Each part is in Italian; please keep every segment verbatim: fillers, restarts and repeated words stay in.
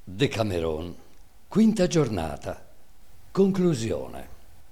Decameron, quinta giornata, conclusione.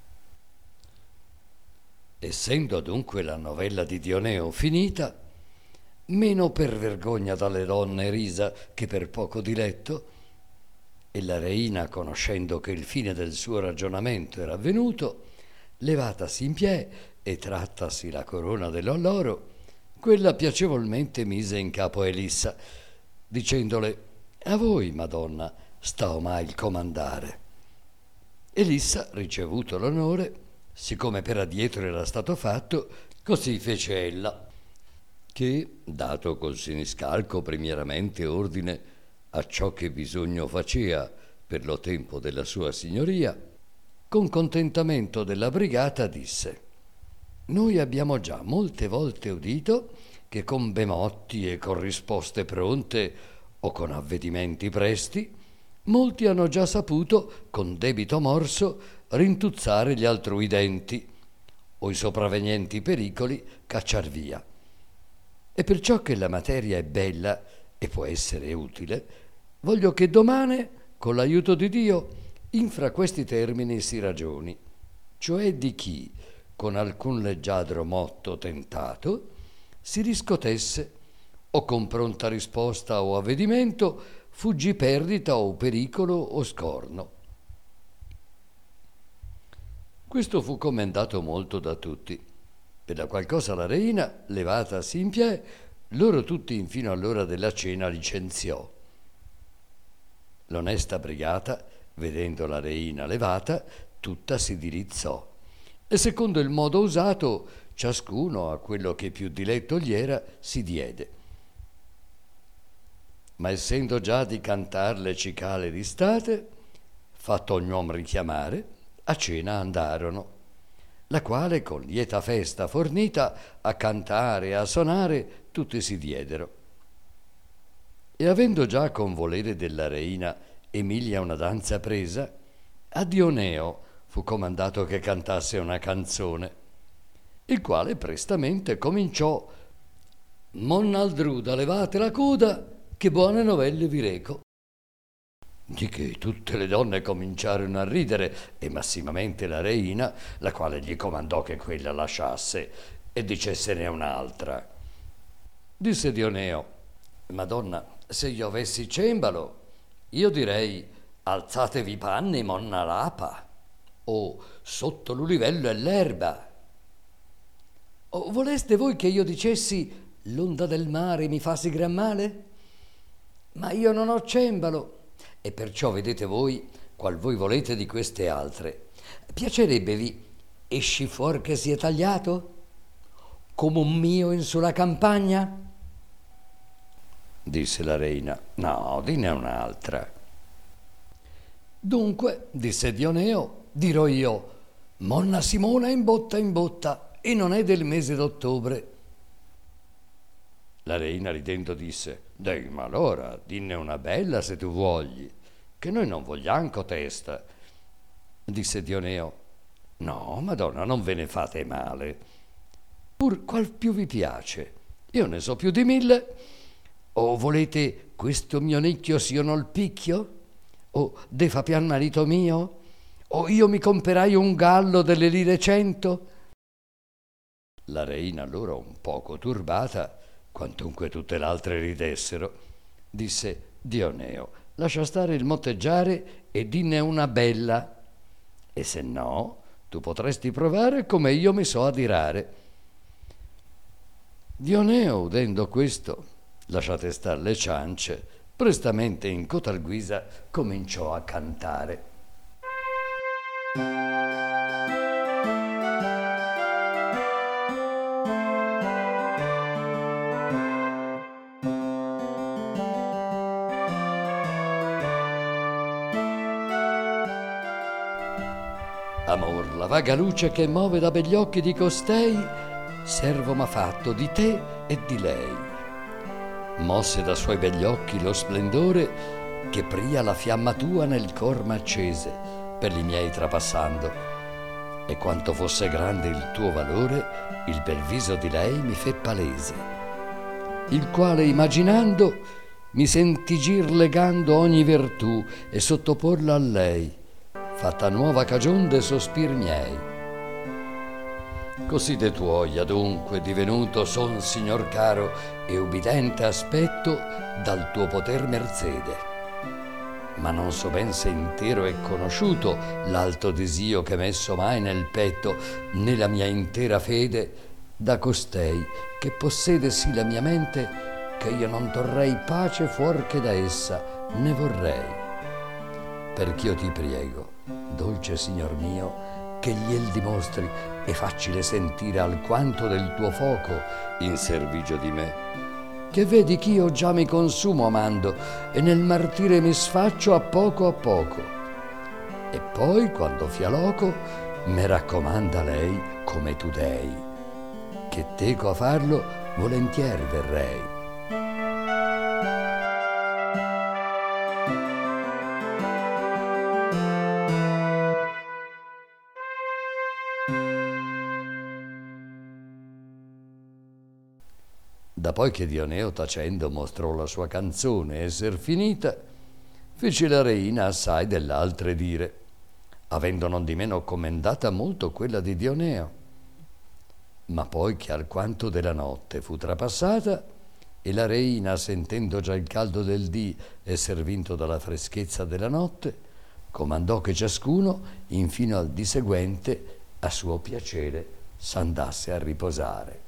Essendo dunque la novella di Dioneo finita, meno per vergogna dalle donne risa che per poco diletto, e la reina, conoscendo che il fine del suo ragionamento era venuto, levatasi in piè e trattasi la corona dell'alloro, quella piacevolmente mise in capo a Elissa, dicendole: a voi, Madonna, sta omai il comandare. Elissa, ricevuto l'onore, siccome per addietro era stato fatto, così fece ella, che, dato col siniscalco primieramente ordine a ciò che bisogno facea per lo tempo della sua signoria, con contentamento della brigata disse: noi abbiamo già molte volte udito che con bemotti e con risposte pronte o con avvedimenti presti, molti hanno già saputo con debito morso rintuzzare gli altrui denti o i sopravvenienti pericoli cacciar via. E perciò che la materia è bella e può essere utile, voglio che domane, con l'aiuto di Dio, infra questi termini si ragioni, cioè di chi, con alcun leggiadro motto tentato, si riscotesse o con pronta risposta o avvedimento fuggì perdita o pericolo o scorno. Questo fu commendato molto da tutti, per la qual cosa la reina, levatasi in piè, loro tutti infino all'ora della cena licenziò. L'onesta brigata, vedendo la reina levata, tutta si dirizzò, e secondo il modo usato, ciascuno a quello che più diletto gli era si diede. Ma essendo già di cantar le cicale di state, fatto ognuom richiamare, a cena andarono, la quale con lieta festa fornita a cantare e a sonare tutti si diedero. E avendo già con volere della reina Emilia una danza presa, a Dioneo fu comandato che cantasse una canzone, il quale prestamente cominciò: Monnaldruda, levate la coda, che buone novelle vi reco. Di che tutte le donne cominciarono a ridere, e massimamente la reina, la quale gli comandò che quella lasciasse e dicessene un'altra. Disse Dioneo: Madonna, se io avessi cembalo, io direi: alzatevi i panni, monna Lapa, o sotto l'ulivello e l'erba. O voleste voi che io dicessi: l'onda del mare mi fa sì gran male? Ma io non ho cembalo, e perciò vedete voi qual voi volete di queste altre. Piacerebbevi esci fuor che sia tagliato, come un mio in sulla campagna? Disse la reina: no, dinne un'altra. Dunque, disse Dioneo, dirò io: Monna Simona in botta in botta, e non è del mese d'ottobre. La reina ridendo disse: dai, ma allora dinne una bella se tu vogli, che noi non vogliamo cotesta. Disse Dioneo: no, Madonna, non ve ne fate male, pur qual più vi piace, io ne so più di mille. O volete questo mio nicchio s'io nol picchio? O de fa pian marito mio? O io mi comperai un gallo delle lire cento? La reina allora, un poco turbata, quantunque tutte l'altre ridessero, disse: Dioneo, lascia stare il motteggiare e dinne una bella, e se no tu potresti provare come io mi so adirare. Dioneo, udendo questo, lasciate star le ciance, prestamente in cotal guisa cominciò a cantare. Amor, la vaga luce che move da begli occhi di costei, servo m'ha fatto di te e di lei. Mosse da suoi begli occhi lo splendore che pria la fiamma tua nel cor m'accese per li miei trapassando, e quanto fosse grande il tuo valore, il bel viso di lei mi fe palese, il quale immaginando mi senti gir legando ogni virtù e sottoporla a lei, fatta nuova cagion de sospir miei. Così de tuoi adunque divenuto son, signor caro, e ubidente aspetto dal tuo poter merzede. Ma non so ben se intero è conosciuto l'alto desio che messo mai nel petto, né la mia intera fede da costei che possede sì la mia mente, che io non torrei pace fuor che da essa ne vorrei. Perch'io ti priego, dolce signor mio, che gliel dimostri e faccile sentire alquanto del tuo foco in servigio di me, che vedi ch'io già mi consumo amando e nel martire mi sfaccio a poco a poco. E poi, quando fia loco, me raccomanda lei come tu dei, che teco a farlo volentier verrei. Da poi che Dioneo tacendo mostrò la sua canzone esser finita, fece la reina assai dell'altre dire, avendo non di meno commendata molto quella di Dioneo. Ma poi che alquanto della notte fu trapassata, e la reina, sentendo già il caldo del dì esser vinto dalla freschezza della notte, comandò che ciascuno, infino al dì seguente, a suo piacere s'andasse a riposare.